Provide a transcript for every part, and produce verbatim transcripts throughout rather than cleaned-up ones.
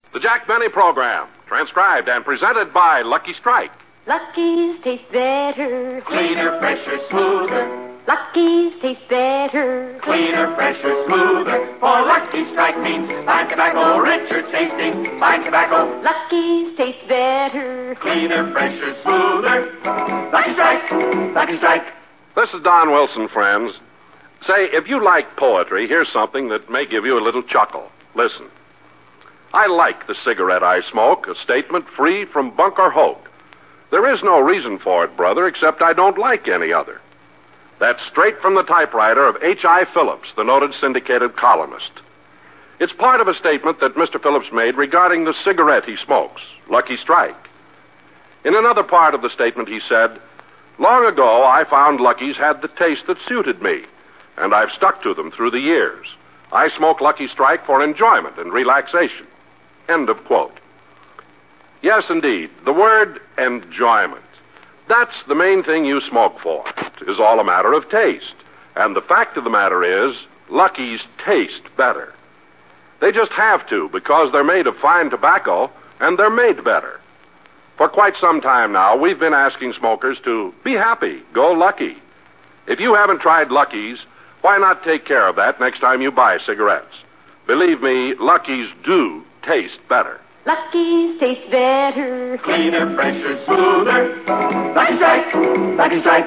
The Jack Benny Program, transcribed and presented by Lucky Strike. Lucky's taste better. Cleaner, fresher, smoother. Lucky's taste better. Cleaner, fresher, smoother. For Lucky Strike means fine tobacco, richer tasting, fine tobacco. Lucky's taste better. Cleaner, fresher, smoother. Lucky Strike, Lucky Strike. This is Don Wilson, friends. Say, if you like poetry, here's something that may give you a little chuckle. Listen. I like the cigarette I smoke, a statement free from Bunker Hoke. There is no reason for it, brother, except I don't like any other. That's straight from the typewriter of H I. Phillips, the noted syndicated columnist. It's part of a statement that Mister Phillips made regarding the cigarette he smokes, Lucky Strike. In another part of the statement, he said, long ago, I found Lucky's had the taste that suited me, and I've stuck to them through the years. I smoke Lucky Strike for enjoyment and relaxation. End of quote. Yes, indeed, the word enjoyment. That's the main thing you smoke for. It is all a matter of taste. And the fact of the matter is, Lucky's taste better. They just have to, because they're made of fine tobacco, and they're made better. For quite some time now, we've been asking smokers to be happy, go Lucky. If you haven't tried Lucky's, why not take care of that next time you buy cigarettes? Believe me, Lucky's do taste better. Lucky's taste better. Cleaner, fresher, smoother. Lucky Strike, Lucky Strike.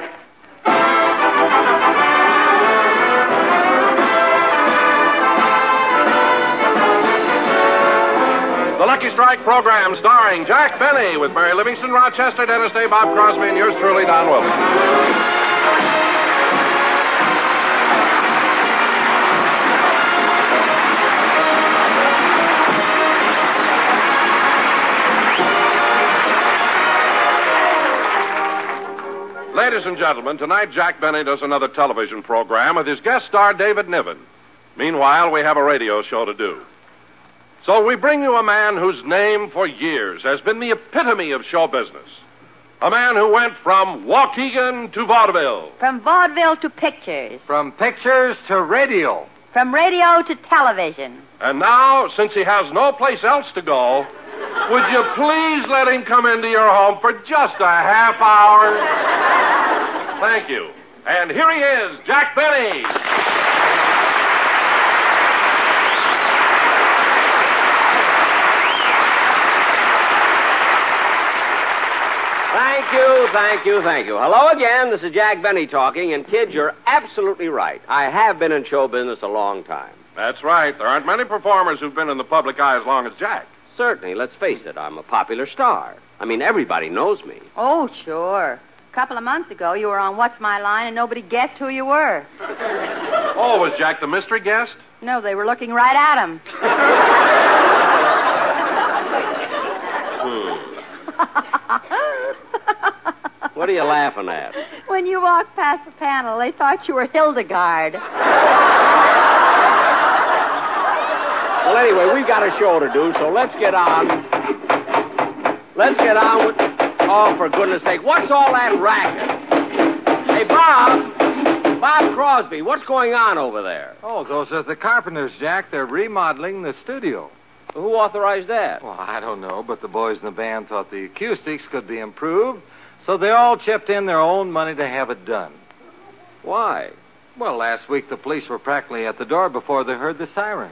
The Lucky Strike program starring Jack Benny with Mary Livingston, Rochester, Dennis Day, Bob Crosby, and yours truly, Don Wilson. Ladies and gentlemen, tonight Jack Benny does another television program with his guest star, David Niven. Meanwhile, we have a radio show to do. So we bring you a man whose name for years has been the epitome of show business. A man who went from Waukegan to vaudeville. From vaudeville to pictures. From pictures to radio. From radio to television. And now, since he has no place else to go, would you please let him come into your home for just a half hour? Thank you. And here he is, Jack Benny. Thank you, thank you, thank you. Hello again. This is Jack Benny talking, and kids, you're absolutely right. I have been in show business a long time. That's right. There aren't many performers who've been in the public eye as long as Jack. Certainly. Let's face it, I'm a popular star. I mean, everybody knows me. Oh, sure. A couple of months ago, you were on What's My Line, and nobody guessed who you were. Oh, was Jack the mystery guest? No, they were looking right at him. What are you laughing at? When you walked past the panel, they thought you were Hildegard. Well, anyway, we've got a show to do, so let's get on. Let's get on with... Oh, for goodness sake, what's all that racket? Hey, Bob. Bob Crosby, what's going on over there? Oh, those are the carpenters, Jack. They're remodeling the studio. Who authorized that? Well, I don't know, but the boys in the band thought the acoustics could be improved, so they all chipped in their own money to have it done. Why? Well, last week the police were practically at the door before they heard the sirens.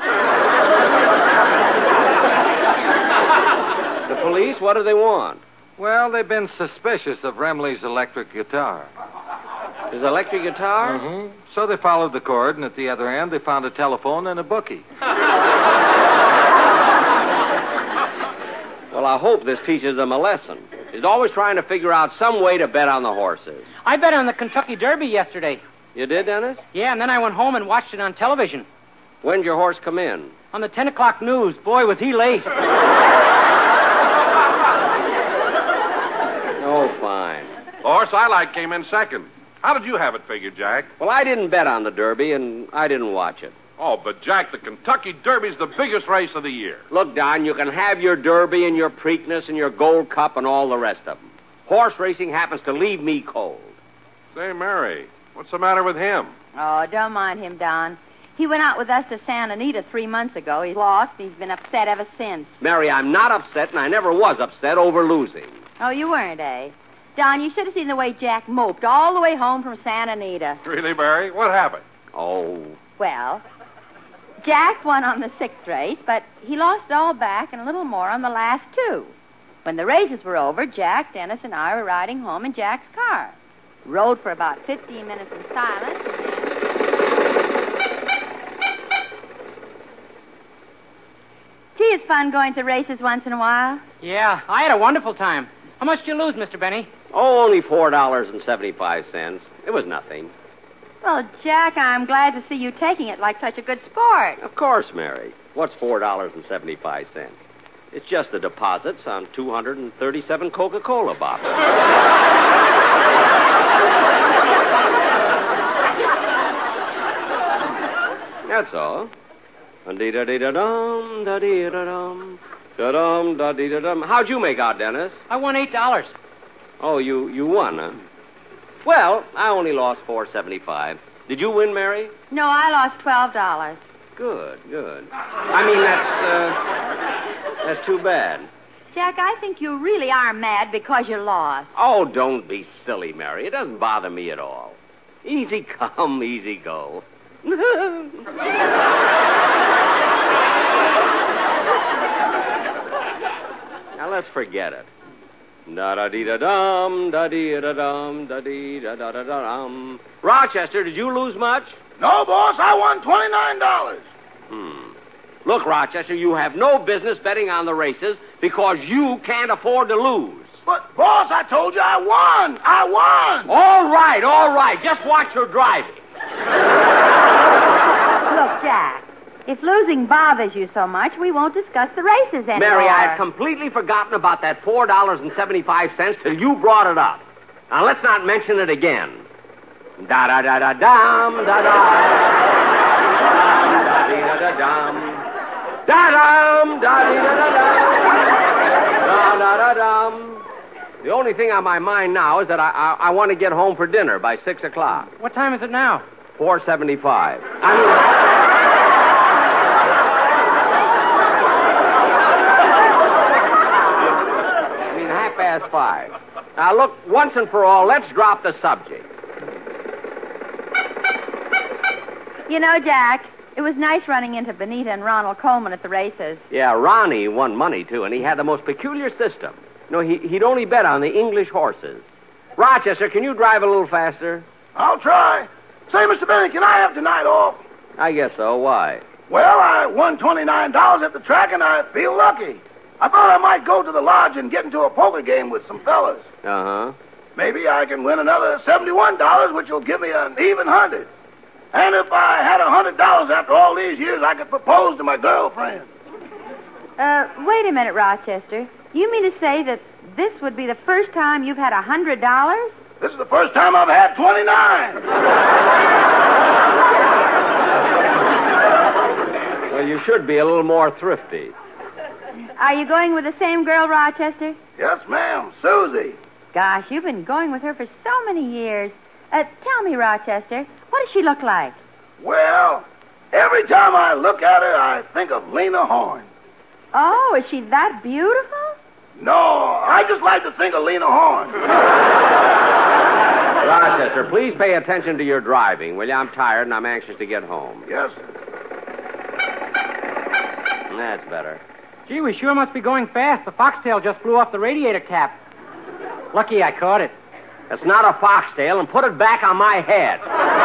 The police? What do they want? Well, they've been suspicious of Remley's electric guitar. His electric guitar? Mm-hmm. So they followed the cord, and at the other end they found a telephone and a bookie. Well, I hope this teaches them a lesson. He's always trying to figure out some way to bet on the horses. I bet on the Kentucky Derby yesterday. You did, Dennis? Yeah, and then I went home and watched it on television. When'd your horse come in? On the ten o'clock news. Boy, was he late. Oh, fine. The horse I like came in second. How did you have it figured, Jack? Well, I didn't bet on the Derby, and I didn't watch it. Oh, but, Jack, the Kentucky Derby's the biggest race of the year. Look, Don, you can have your Derby and your Preakness and your Gold Cup and all the rest of them. Horse racing happens to leave me cold. Say, Mary, what's the matter with him? Oh, don't mind him, Don. He went out with us to Santa Anita three months ago. He lost, and he's been upset ever since. Mary, I'm not upset, and I never was upset over losing. Oh, you weren't, eh? Don, you should have seen the way Jack moped all the way home from Santa Anita. Really, Mary? What happened? Oh. Well, Jack won on the sixth race, but he lost it all back and a little more on the last two. When the races were over, Jack, Dennis, and I were riding home in Jack's car. Rode for about fifteen minutes in silence, and then... Gee, it's fun going to races once in a while. Yeah, I had a wonderful time. How much did you lose, Mister Benny? Oh, only four dollars and seventy-five cents. It was nothing. Well, Jack, I'm glad to see you taking it like such a good sport. Of course, Mary. What's four dollars and seventy-five cents? It's just the deposits on two hundred thirty-seven Coca-Cola bottles. That's all. Da-dee-da-dee-da-dum, da-dee-da-dum, da-dum, da-dee-da-dum. How'd you make out, Dennis? I won eight dollars. Oh, you, you won, huh? Well, I only lost four seventy-five. Did you win, Mary? No, I lost twelve dollars. Good, good. I mean, that's, uh, that's too bad. Jack, I think you really are mad because you lost. Oh, don't be silly, Mary. It doesn't bother me at all. Easy come, easy go. Now, let's forget it. Da-da-dee-da-dum, da-dee-da-dum, da-dee-da-da-da-dum. Rochester, did you lose much? No, boss, I won twenty-nine dollars. Hmm. Look, Rochester, you have no business betting on the races because you can't afford to lose. But, boss, I told you I won. I won. All right, all right. Just watch your driving. Look, Jack, if losing bothers you so much, we won't discuss the races anymore. Mary, I had completely forgotten about that four dollars and seventy-five cents till you brought it up. Now, let's not mention it again. Da-da-da-da-dum, da-da. Da-da-da-dum. Da-dum, da-dee-da-da-dum. Da-da-da-dum. The only thing on my mind now is that I, I, I want to get home for dinner by six o'clock. What time is it now? Four seventy-five. I mean... I mean, half past five. Now, look, once and for all, let's drop the subject. You know, Jack, it was nice running into Benita and Ronald Coleman at the races. Yeah, Ronnie won money, too, and he had the most peculiar system. No, he, he'd only bet on the English horses. Rochester, can you drive a little faster? I'll try. Say, Mister Benny, can I have tonight off? I guess so. Why? Well, I won twenty-nine dollars at the track, and I feel lucky. I thought I might go to the lodge and get into a poker game with some fellas. Uh-huh. Maybe I can win another seventy-one dollars, which will give me an even hundred. And if I had a hundred dollars after all these years, I could propose to my girlfriend. Uh, wait a minute, Rochester. You mean to say that this would be the first time you've had a hundred dollars? This is the first time I've had twenty-nine. Well, you should be a little more thrifty. Are you going with the same girl, Rochester? Yes, ma'am, Susie. Gosh, you've been going with her for so many years. Uh, tell me, Rochester, what does she look like? Well, every time I look at her, I think of Lena Horne. Oh, is she that beautiful? No, I just like to think of Lena Horne. Rochester, please pay attention to your driving, will you? I'm tired and I'm anxious to get home. Yes, sir. That's better. Gee, we sure must be going fast. The foxtail just blew off the radiator cap. Lucky I caught it. That's not a foxtail, and put it back on my head.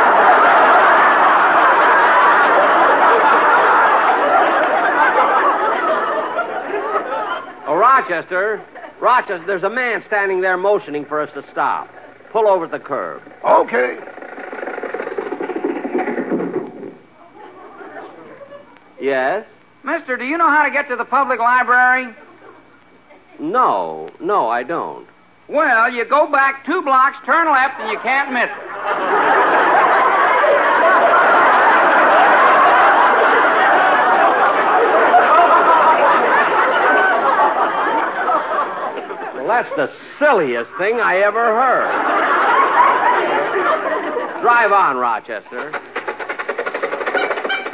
Oh, Rochester. Rochester, there's a man standing there motioning for us to stop. Pull over at the curb. Okay. Yes? Mister, do you know how to get to the public library? No, no, I don't. Well, you go back two blocks, turn left, and you can't miss it. Well, that's the silliest thing I ever heard. Drive on, Rochester.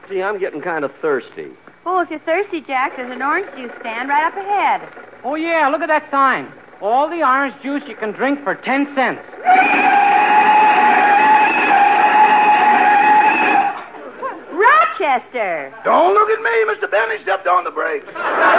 Gee, I'm getting kind of thirsty. Oh, if you're thirsty, Jack, there's an orange juice stand right up ahead. Oh, yeah, look at that sign. All the orange juice you can drink for ten cents. Rochester! Don't look at me, Mister Benny stepped on the brakes.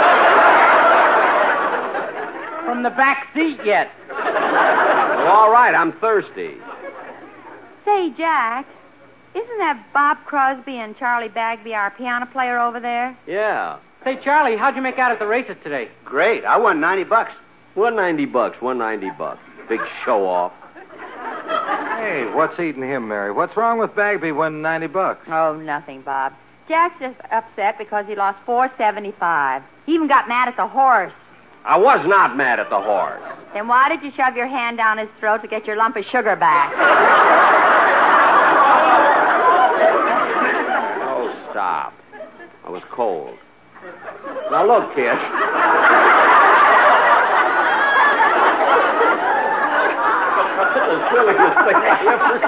From the back seat yet. Well, all right, I'm thirsty. Say, Jack, isn't that Bob Crosby and Charlie Bagby, our piano player over there? Yeah. Say, Charlie, how'd you make out at the races today? Great. I won ninety bucks. One ninety bucks, one ninety bucks. Big show off. Hey, what's eating him, Mary? What's wrong with Bagby winning ninety bucks? Oh, nothing, Bob. Jack's just upset because he lost four seventy-five. He even got mad at the horse. I was not mad at the horse. Then why did you shove your hand down his throat to get your lump of sugar back? Oh, stop. I was cold. Now, look, kid. The silliest thing I ever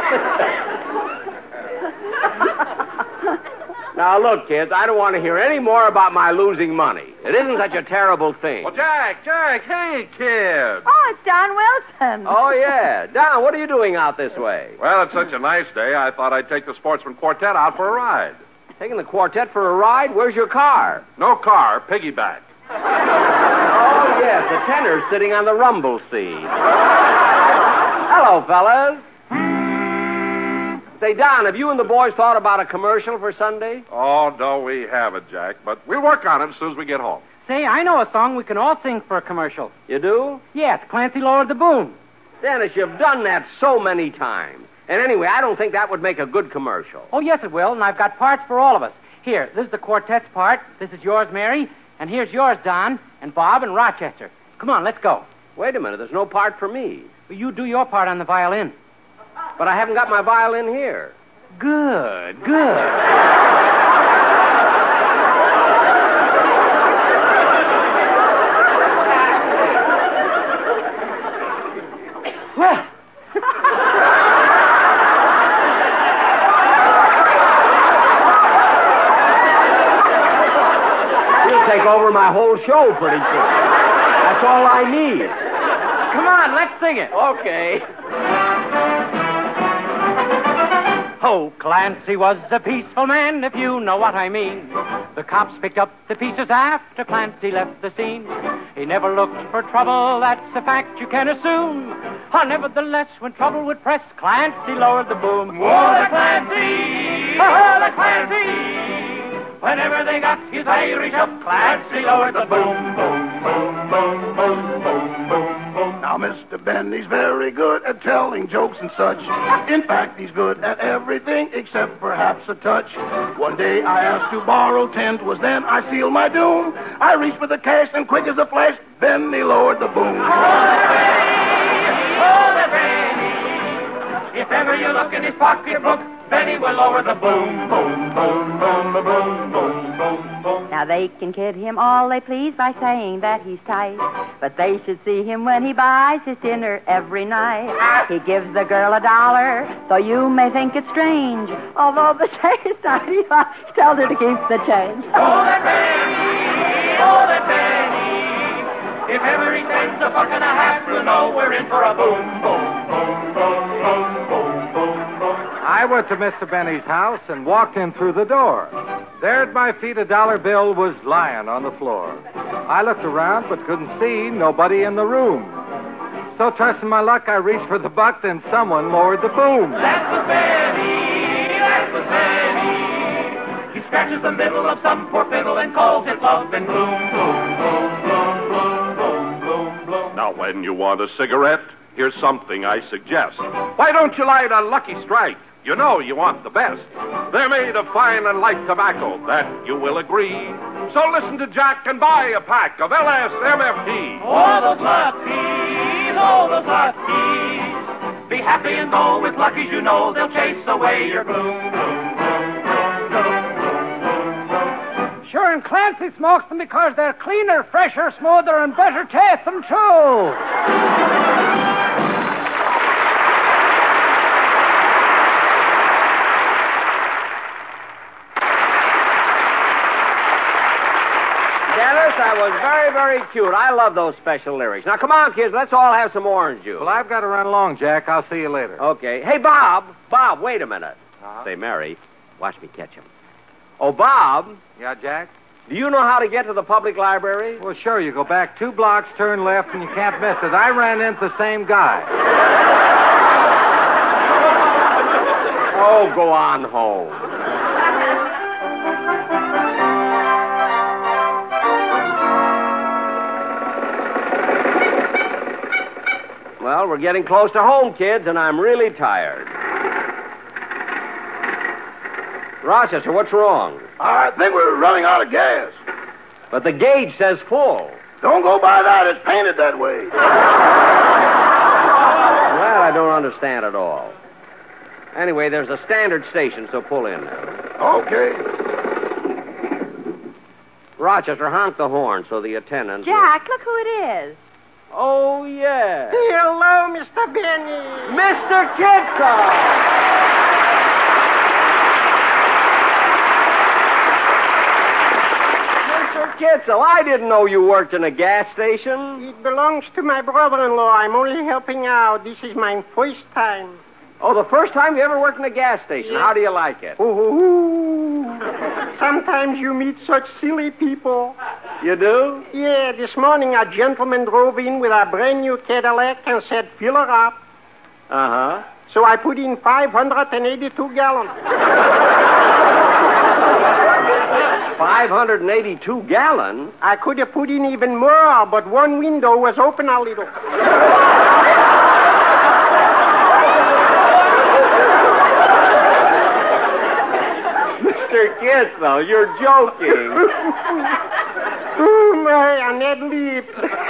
said. Now, look, kids, I don't want to hear any more about my losing money. It isn't such a terrible thing. Well, Jack, Jack, hey, kid. Oh, it's Don Wilson. Oh, yeah. Don, what are you doing out this way? Well, it's such a nice day, I thought I'd take the Sportsman Quartet out for a ride. Taking the quartet for a ride? Where's your car? No car, piggyback. Oh, yes, the tenor's sitting on the rumble seat. Hello, fellas. Say, Don, have you and the boys thought about a commercial for Sunday? Oh, no, we haven't, Jack, but we'll work on it as soon as we get home. Say, I know a song we can all sing for a commercial. You do? Yeah, it's Clancy Lowered the Boom. Dennis, you've done that so many times. And anyway, I don't think that would make a good commercial. Oh, yes, it will, and I've got parts for all of us. Here, this is the quartet's part. This is yours, Mary. And here's yours, Don, and Bob, and Rochester. Come on, let's go. Wait a minute, there's no part for me. Well, you do your part on the violin. But I haven't got my violin here. Good, good. Well. You'll take over my whole show pretty soon. That's all I need. Come on, let's sing it. Okay. Oh, Clancy was a peaceful man, if you know what I mean. The cops picked up the pieces after Clancy left the scene. He never looked for trouble, that's a fact you can assume. Oh, nevertheless, when trouble would press, Clancy lowered the boom. Oh, the Clancy! Oh, the Clancy! Whenever they got his Irish up, Clancy lowered the boom, boom, boom, boom, boom, boom, boom, boom. Now, Mister Benny's very good at telling jokes and such. In fact, he's good at everything except perhaps a touch. One day I asked to borrow ten, 'twas then I sealed my doom. I reached for the cash, and quick as a flash, Benny lowered the boom. Oh, the Benny! Oh, the Benny! If ever you look in his pocketbook, Benny will lower the boom, boom, boom, boom, boom, boom, boom, boom, boom. Now, they can kid him all they please by saying that he's tight, but they should see him when he buys his dinner every night. He gives the girl a dollar, though you may think it strange, although the same time he tells her to keep the change. Oh, that Benny! Oh, that Benny! If ever he spends a buck and a half, you'll know we're in for a boom, boom, boom, boom, boom, boom, boom, boom. I went to Mister Benny's house and walked in through the door. There at my feet, a dollar bill was lying on the floor. I looked around but couldn't see nobody in the room. So, trusting my luck, I reached for the buck, then someone lowered the boom. That was Benny, that was Benny. He scratches the middle of some poor fiddle and calls it love and gloom, gloom, gloom, gloom, gloom, gloom, gloom, gloom. Now, when you want a cigarette, here's something I suggest. Why don't you light a Lucky Strike? You know you want the best. They're made of fine and light tobacco, that you will agree. So listen to Jack and buy a pack of L S M F T. Oh, those Luckies, oh, those Luckies. Be happy and go with Luckies, you know they'll chase away your gloom, gloom, gloom, gloom, gloom, gloom, gloom. Sure, and Clancy smokes them because they're cleaner, fresher, smoother, and better taste them, too. Dennis, that was very, very cute. I love those special lyrics. Now, come on, kids. Let's all have some orange juice. Well, I've got to run along, Jack. I'll see you later. Okay. Hey, Bob. Bob, wait a minute. Uh-huh. Say, Mary, watch me catch him. Oh, Bob. Yeah, Jack? Do you know how to get to the public library? Well, sure. You go back two blocks, turn left, and you can't miss it. I ran into the same guy. Oh, go on home. Well, we're getting close to home, kids, and I'm really tired. Rochester, what's wrong? I think we're running out of gas. But the gauge says full. Don't go by that. It's painted that way. Well, I don't understand at all. Anyway, there's a standard station, so pull in now. Okay. Rochester, honk the horn so the attendant... Jack, look who it is. Oh, yeah. Hello, Mister Benny. Mister Kitzel! Mister Kitzel, I didn't know you worked in a gas station. It belongs to my brother-in-law. I'm only helping out. This is my first time. Oh, the first time you ever worked in a gas station. Yeah. How do you like it? Ooh. Sometimes you meet such silly people. You do? Yeah, this morning a gentleman drove in with a brand new Cadillac and said, fill her up. Uh-huh. So I put in five hundred eighty-two gallons. five hundred eighty-two gallons? I could have put in even more, but one window was open a little. Mister Kitzel, you're joking. Oh, my, an ad lib.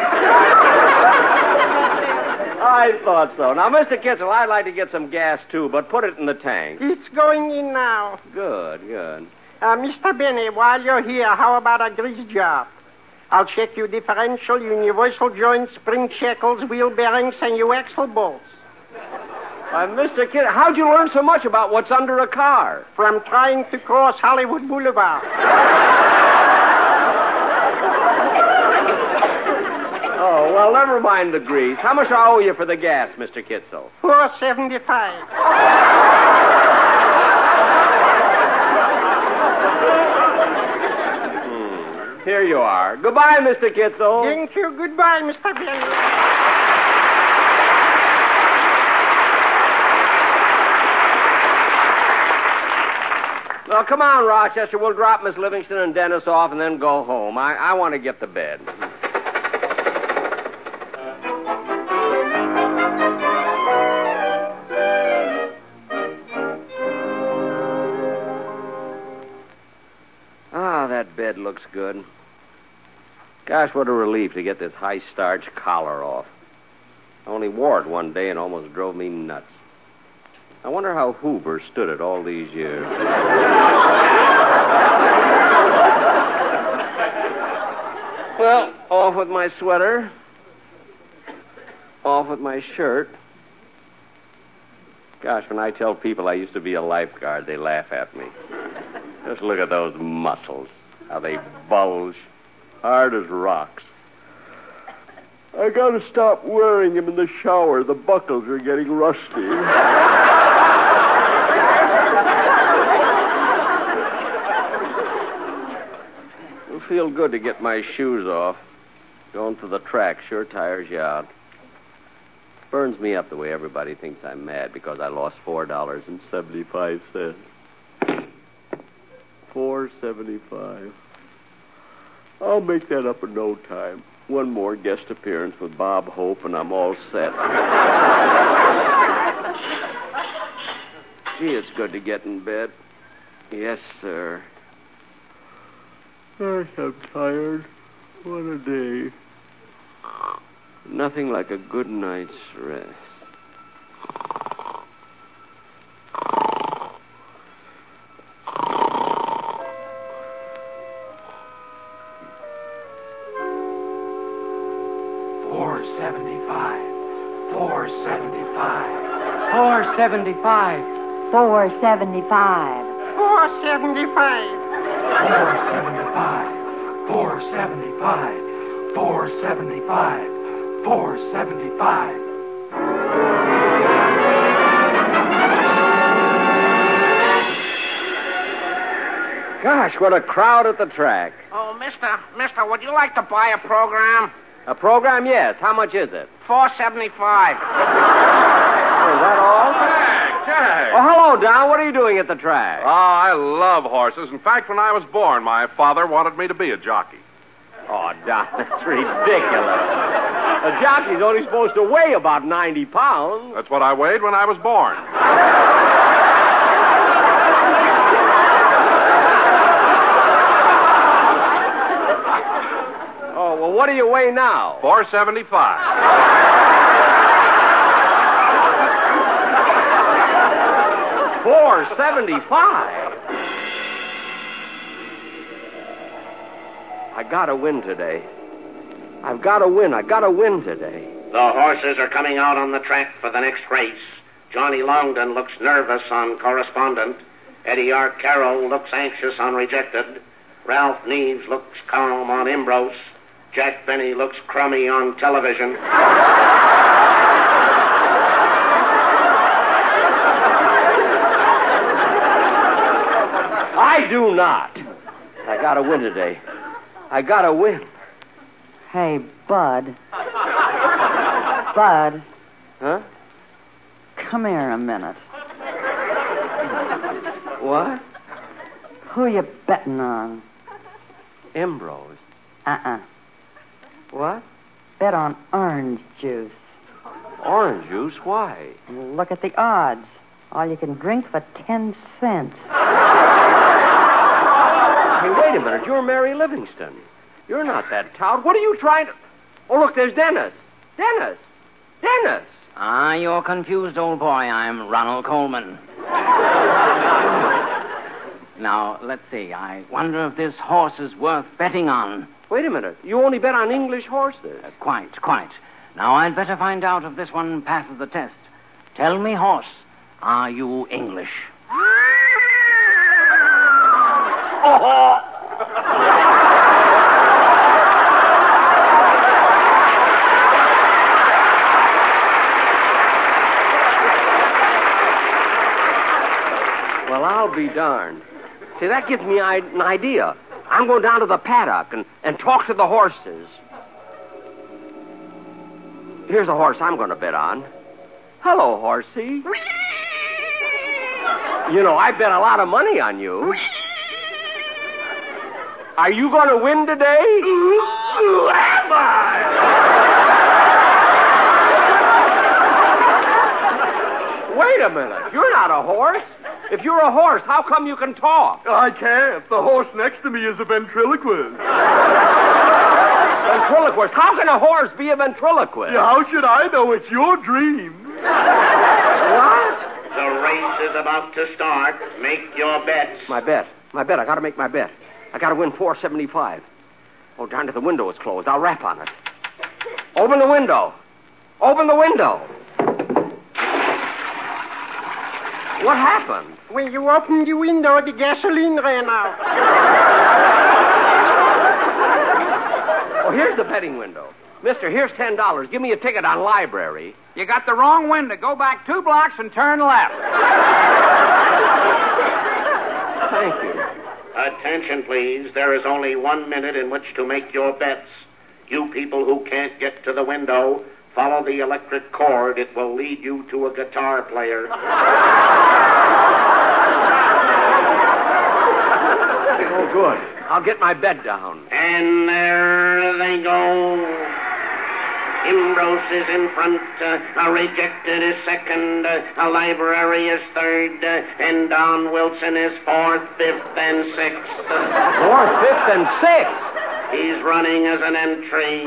I thought so. Now, Mister Kitzel, I'd like to get some gas, too, but put it in the tank. It's going in now. Good, good. Uh, Mister Benny, while you're here, how about a grease job? I'll check your differential, universal joints, spring shackles, wheel bearings, and your axle bolts. Uh, Mister Kitzel, how'd you learn so much about what's under a car? From trying to cross Hollywood Boulevard. Oh, well, never mind the grease. How much I owe you for the gas, Mister Kitzel? Four seventy-five. Hmm. Here you are. Goodbye, Mister Kitzel. Thank you. Goodbye, Mister Benny. Well, come on, Rochester. We'll drop Miss Livingston and Dennis off and then go home. I, I want to get to bed. Ah, that bed looks good. Gosh, what a relief to get this high-starch collar off. I only wore it one day and almost drove me nuts. I wonder how Hoover stood it all these years. Well, off with my sweater. Off with my shirt. Gosh, when I tell people I used to be a lifeguard, they laugh at me. Just look at those muscles. How they bulge. Hard as rocks. I gotta stop wearing them in the shower. The buckles are getting rusty. It'll feel good to get my shoes off. Going to the track sure tires you out. Burns me up the way everybody thinks I'm mad because I lost four dollars and seventy-five cents. Four seventy-five. I'll make that up in no time. One more guest appearance with Bob Hope, and I'm all set. Gee, it's good to get in bed. Yes, sir. Gosh, I'm tired. What a day. Nothing like a good night's rest. Four seventy-five. Four seventy-five. Four seventy-five. Four seventy-five. Four seventy-five. Four seventy-five. Four four seventy-five, four seventy-five, four seventy-five. Gosh, what a crowd at the track. Oh, mister, mister, would you like to buy a program? A program, yes. How much is it? four seventy-five. Oh, is that all? Jack, Jack. Oh, hello, Don. What are you doing at the track? Oh, I love horses. In fact, when I was born, my father wanted me to be a jockey. Oh, Don, that's ridiculous. A jockey's only supposed to weigh about ninety pounds. That's what I weighed when I was born. Oh, well, what do you weigh now? four seventy-five. four seventy-five? I gotta win today. I've gotta win. I gotta win today. The horses are coming out on the track for the next race. Johnny Longden looks nervous on Correspondent. Eddie R. Carroll looks anxious on Rejected. Ralph Neves looks calm on Ambrose. Jack Benny looks crummy on television. I do not. I gotta win today. I gotta win. Hey, Bud. Bud. Huh? Come here a minute. What? Who you betting on? Ambrose. Uh-uh. What? Bet on orange juice. Orange juice? Why? Look at the odds. All you can drink for ten cents. Hey, wait a minute. You're Mary Livingston. You're not that tout. What are you trying to... Oh, look, there's Dennis. Dennis. Dennis. Ah, you're confused, old boy. I'm Ronald Coleman. Now, let's see. I wonder if this horse is worth betting on. Wait a minute. You only bet on English horses. Uh, quite, quite. Now, I'd better find out if this one passes the test. Tell me, horse, are you English? Oh! Well, I'll be darned. See, that gives me I- an idea. I'm going down to the paddock and, and talk to the horses. Here's a horse I'm going to bet on. Hello, horsey. You know, I bet a lot of money on you. Are you going to win today? Who am I? Wait a minute. You're not a horse. If you're a horse, how come you can talk? I can't. The horse next to me is a ventriloquist. Ventriloquist? How can a horse be a ventriloquist? Yeah, how should I know? It's your dream. What? The race is about to start. Make your bets. My bet. My bet. I gotta make my bet. I gotta win four seventy-five. Oh, darn it, the window is closed. I'll rap on it. Open the window. Open the window. What happened? When you opened the window, the gasoline ran out. Oh, here's the betting window. Mister, here's ten dollars. Give me a ticket on library. You got the wrong window. Go back two blocks and turn left. Thank you. Attention, please. There is only one minute in which to make your bets. You people who can't get to the window, follow the electric cord. It will lead you to a guitar player. Oh, good. I'll get my bet down. And there they go. Ambrose is in front. Uh, a Rejected is second. Uh, a Library is third. Uh, and Don Wilson is fourth, fifth, and sixth. Fourth, fifth, and sixth? He's running as an entry.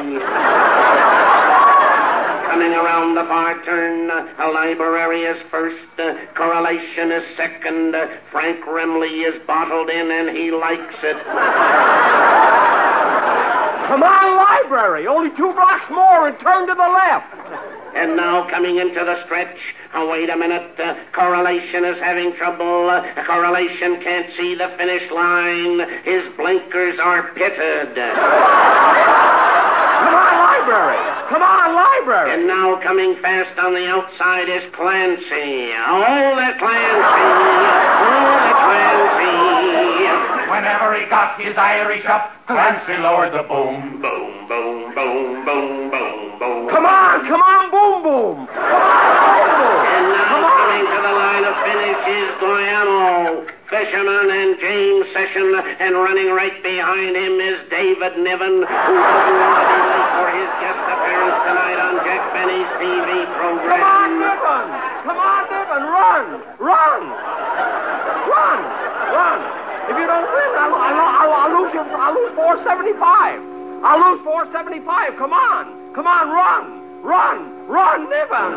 Coming around the far turn, uh, a Library is first. Uh, Correlation is second. Uh, Frank Remley is bottled in, and he likes it. Come on, Library! library. Only two blocks more and turn to the left. And now coming into the stretch. Oh, wait a minute. Uh, correlation is having trouble. Uh, correlation can't see the finish line. His blinkers are pitted. Come on, library. Come on, library. And now coming fast on the outside is Clancy. Oh, the Clancy. Oh, the Clancy. Whenever he got his Irish up, Clancy lowered the boom. Boom, boom, boom, boom, boom, boom. Come on, come on, boom, boom. Come on, boom, boom. And now come on. coming to the line of finish is Guayano, Fisherman, and James Session, and running right behind him is David Niven, who doesn't want to be late for his guest appearance tonight on Jack Benny's T V program. Come on, Niven. Come on, Niven. Run. Run. Run. Run. If you don't win, I'll, I'll, I'll, I'll lose you. I'll lose four seventy-five. I'll lose four seventy-five. Come on. Come on, run. Run. Run, Niven.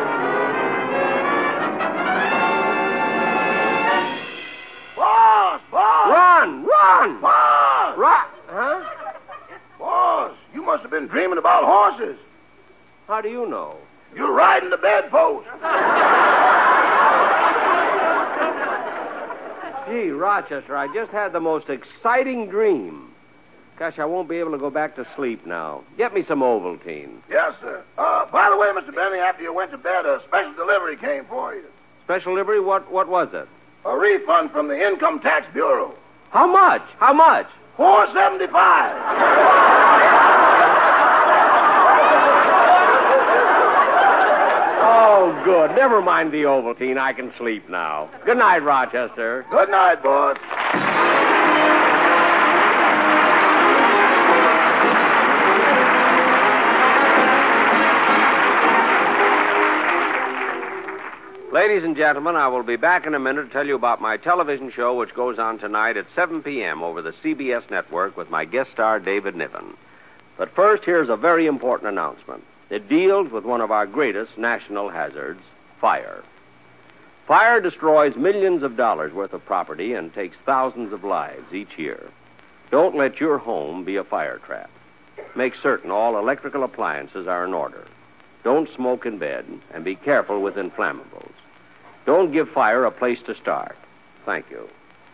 Boss! Boss! Run. Run. Boss! Run. Huh? Boss, you must have been dreaming about horses. How do you know? You're riding the bedpost. Gee, Rochester, I just had the most exciting dream. Gosh, I won't be able to go back to sleep now. Get me some Ovaltine. Yes, sir. Uh, by the way, Mister Benny, after you went to bed, a special delivery came for you. Special delivery? What, what was it? A refund from the Income Tax Bureau. How much? How much? Four seventy-five. Oh, good. Never mind the Ovaltine. I can sleep now. Good night, Rochester. Good night, boss. Ladies and gentlemen, I will be back in a minute to tell you about my television show, which goes on tonight at seven p.m. over the C B S network with my guest star, David Niven. But first, here's a very important announcement. It deals with one of our greatest national hazards, fire. Fire destroys millions of dollars worth of property and takes thousands of lives each year. Don't let your home be a fire trap. Make certain all electrical appliances are in order. Don't smoke in bed, and be careful with inflammables. Don't give fire a place to start. Thank you.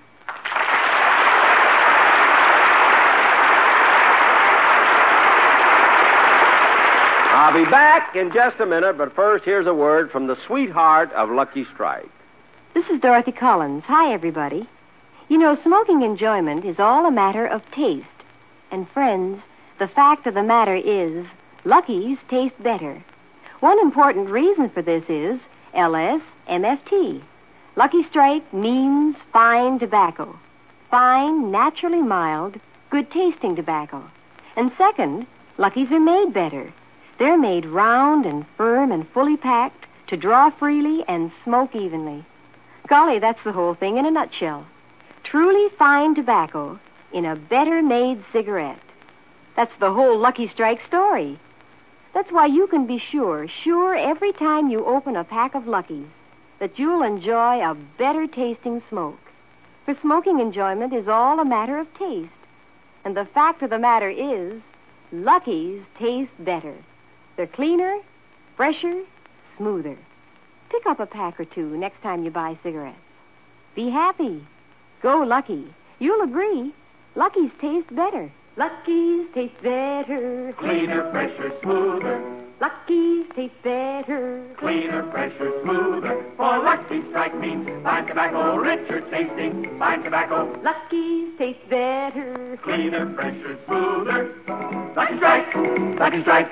I'll be back in just a minute, but first, here's a word from the sweetheart of Lucky Strike. This is Dorothy Collins. Hi, everybody. You know, smoking enjoyment is all a matter of taste. And, friends, the fact of the matter is, Lucky's taste better. One important reason for this is L S M F T. Lucky Strike means fine tobacco. Fine, naturally mild, good-tasting tobacco. And second, Lucky's are made better. They're made round and firm and fully packed to draw freely and smoke evenly. Golly, that's the whole thing in a nutshell. Truly fine tobacco in a better-made cigarette. That's the whole Lucky Strike story. That's why you can be sure, sure every time you open a pack of Luckies, that you'll enjoy a better-tasting smoke. For smoking enjoyment is all a matter of taste. And the fact of the matter is, Luckies taste better. They're cleaner, fresher, smoother. Pick up a pack or two next time you buy cigarettes. Be happy. Go Lucky. You'll agree, Lucky's taste better. Lucky's taste better. Cleaner, fresher, smoother. Lucky's taste better. Cleaner, fresher, smoother. For Lucky Strike means fine tobacco, richer tasting, fine tobacco. Lucky's taste better. Cleaner, fresher, smoother. Lucky Strike! Lucky Strike!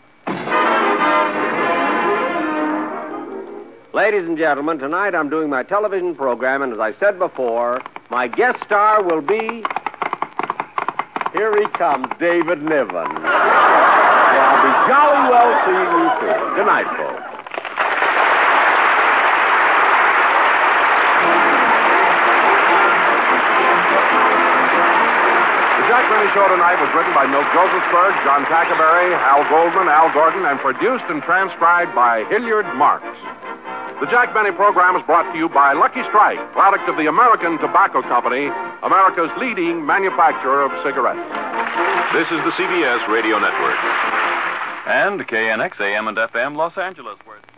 Ladies and gentlemen, tonight I'm doing my television program, and as I said before, my guest star will be... Here he comes, David Niven. Well, I'll be jolly well seeing you soon. Good night, folks. The Jack Benny Show tonight was written by Milt Josephsberg, John Tackerberry, Al Goldman, Al Gordon, and produced and transcribed by Hilliard Marks. The Jack Benny program is brought to you by Lucky Strike, product of the American Tobacco Company, America's leading manufacturer of cigarettes. This is the C B S Radio Network. And K N X A M and F M Los Angeles, where it's